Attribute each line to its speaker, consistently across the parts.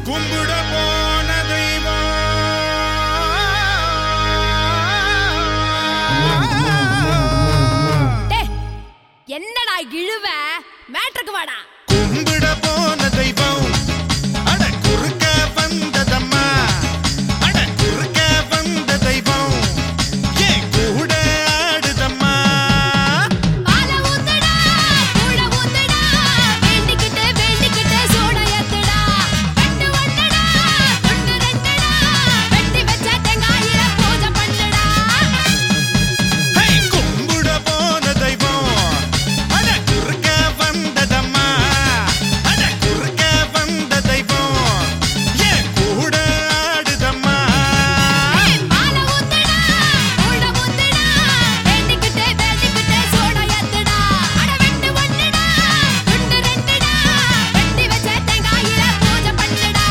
Speaker 1: கும்பிட போன தெய்வம்
Speaker 2: என்னடா இழுவ மேட்ருக்கு வாடா.
Speaker 1: கும்பிட போன தெய்வம் அட குறுக்க வந்ததம்மா அட குறுக்க வந்த தெய்வம் ஏன் கூட ஆடுதம்மா.
Speaker 2: பால ஊத்துடா கூட ஊத்துடா வேண்டிக்கிட்டு வேண்டிக்கிட்டு சோட ஏத்துடா. வெட்டு ஒண்ணுடா துண்டு ரெண்டுடா வெட்டி வச்ச தேங்காயில பூஜை பண்ணுடா.
Speaker 1: ஹே கும்பிட போன தெய்வம் அட குறுக்க வந்ததம்மா அட குறுக்க வந்த தெய்வம் ஏன் கூட ஆடுதம்மா.
Speaker 2: பால ஊத்துடா கூட ஊத்துடா வேண்டிக்கிட்டு வேண்டிக்கிட்டு சோட ஏத்துடா. அட வெட்டு ஒண்ணுடா துண்டு ரெண்டுடா வெட்டி வச்ச தேங்காயில பூஜை பண்ணுடா.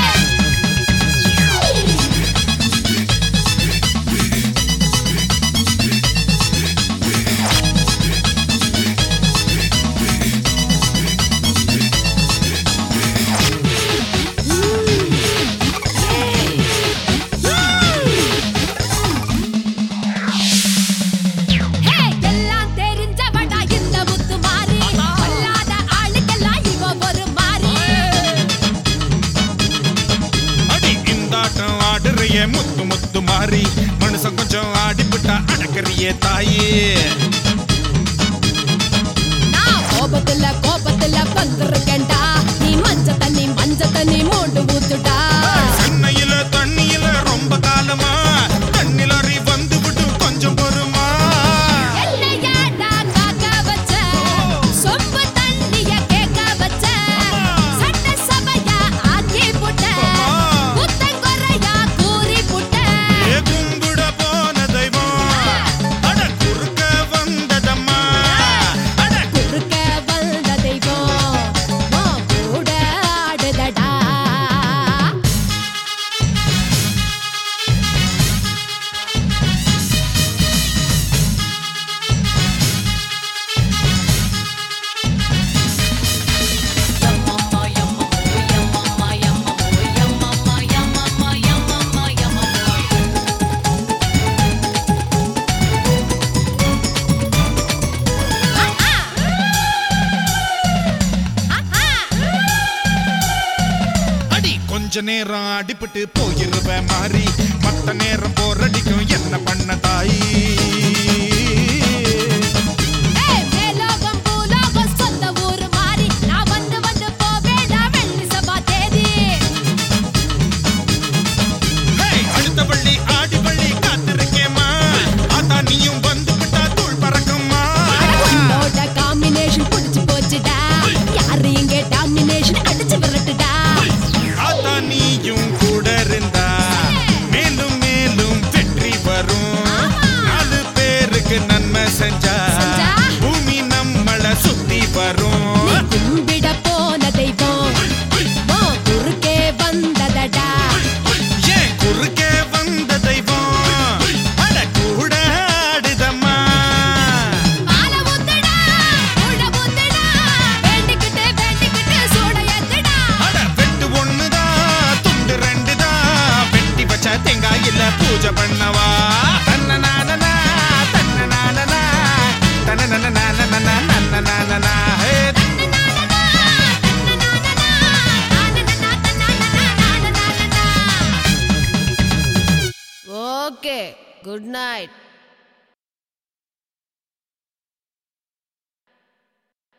Speaker 2: எல்லாம் தெரிஞ்சவடா இந்த முத்து மாறி கொல்லாத ஆளுக்கெல்லாம் இவ ஒரு மாறி.
Speaker 1: அடி இந்தாட்டம் ஆடுறியே முத்து முத்து மாறி மனுஷன் கொஞ்சம் ஆடிப்புட்டா அடக்கறியே தாயே.
Speaker 2: நான் கோபத்துல வந்துருக்கேன்டா நீ மஞ்ச தண்ணி மூண்டு ஊத்துடா.
Speaker 1: சென்னையில தண்ணியில ரொம்ப காலமா கண்ணிலறி வந்து விட்டு கொஞ்சம் பொறுமா.
Speaker 2: என்னையாடா காக்க வச்ச சொம்பு தண்ணிய கேட்க வச்ச சட்ட சபையா ஆக்கி புட்ட புத்தங்குறையா கூறி புட்ட.
Speaker 1: ஏ கும்பிட போன தெய்வம் அட குறுக்க வந்ததம்மா அட
Speaker 2: குறுக்க வந்த தெய்வம் உன் கூட ஆடுதடா.
Speaker 1: அடி கொஞ்ச நேரம் அடிபட்டு போயிருவ மாறி மத்த நேரம் போரடிக்கும் என்ன பண்ண தாயி.
Speaker 2: மேலோகம் பூலோகம் சொந்த ஊரு மாறி நான் வந்து வந்து போவேடா வெள்ளி சபா தேதி.
Speaker 1: ஹே அடுத்த வள்ளி ஆடி வள்ளி காத்திருக்கேம்மா ஆத்தா நீயும் வந்து விட்டா தூள் பறக்கும்மா.
Speaker 2: உன்னோட காம்பினேஷன் புடிச்சு போச்சுடா யாரு இங்க டாமினேஷன் அடிச்சு விரட்டுடா.
Speaker 1: ஆத்தா நீயும் கூட இருந்தா மேலும் மேலும் வெற்றி வரும். நாலு பேருக்கு நன்மை செஞ்சா பூமி நம்மள சுத்தி வரும்.
Speaker 2: நீ கும்பிட போன தெய்வம் உன் குறுக்கே வந்ததடா.
Speaker 1: ஏன் குறுக்கே வந்த தெய்வம் அட கூட ஆடுதம்மா.
Speaker 2: பால ஊத்துடா கூட ஊத்துடா வேண்டிக்கிட்டு வேண்டிக்கிட்டு சோட ஏத்துடா.
Speaker 1: அட வெட்டு ஒண்ணுதான் துண்டு ரெண்டுதான் வெட்டி வச்ச தேங்காயில பூஜை பண்ணவா. தன்னநானனா தன்னநானனா தன்னநானனா ஹே
Speaker 2: ஓகே குட் நைட்.